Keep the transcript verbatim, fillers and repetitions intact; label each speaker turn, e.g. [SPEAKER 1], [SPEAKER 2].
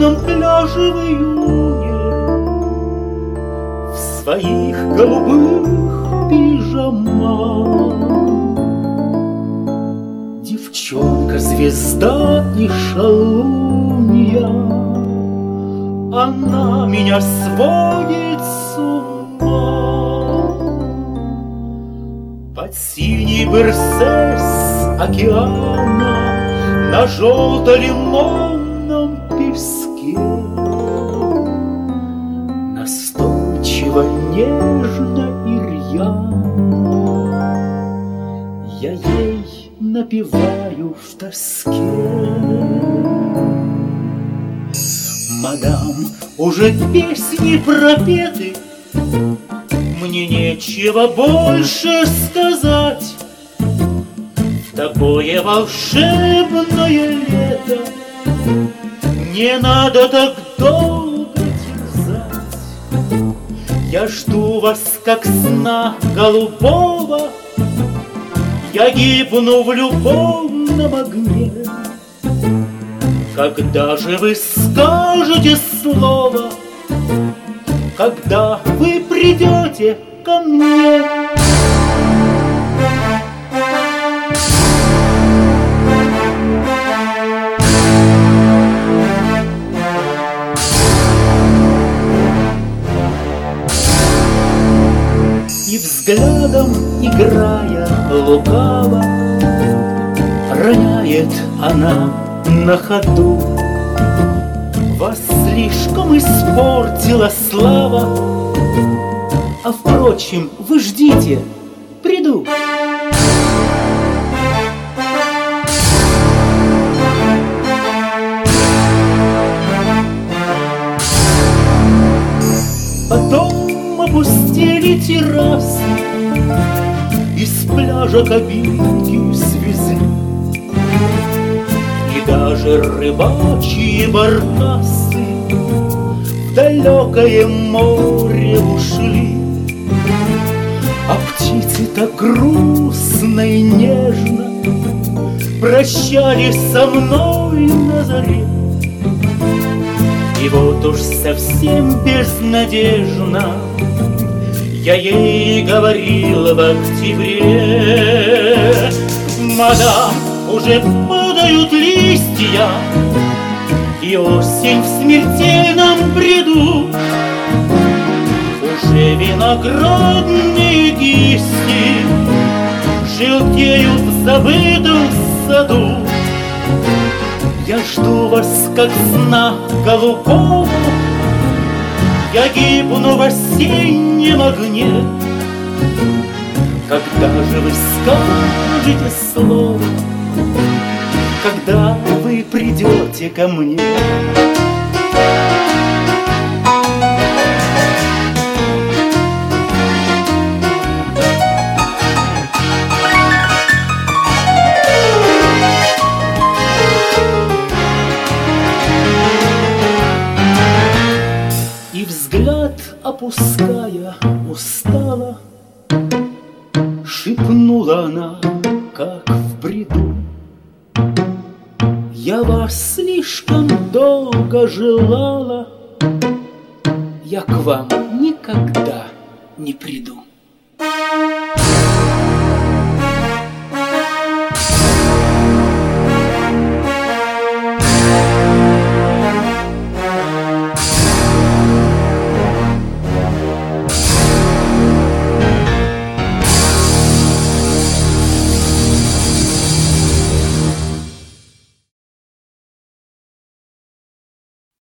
[SPEAKER 1] песчаном пляже в июне, в своих голубых пижамах. Девчонка-звезда и шалунья, она меня сводит с ума. Под синий берсес океана на желто-лимонном песке настойчиво, нежно и рьяно я ей напеваю в тоске. Мадам, уже песни пропеты, мне нечего больше сказать. В такое волшебное лето не надо так долго терзать. Я жду вас, как сна голубого, я гибну в любовном огне. Когда же вы скажете слово, когда вы придете ко мне? И взглядом играя лукаво роняет она на ходу: вас слишком испортила слава, а впрочем, вы ждите, приду. Потом опустили террасы, из пляжа кабинки свезли, и даже рыбачьи баркасы в далекое море ушли. А птицы так грустно и нежно прощались со мной на заре. И вот уж совсем безнадежно я ей говорил в октябре: мадам, уже падают листья, и осень в смертельном бреду. Уже виноградные кисти желтеют в забытом саду. Я жду вас, как сна голубого, я гибну в осеннем огне. Когда же вы скажете слово, когда вы придете ко мне? И взгляд опуская устало, шепнула она, как в бреду: я вас слишком долго желала, я к вам никогда не приду.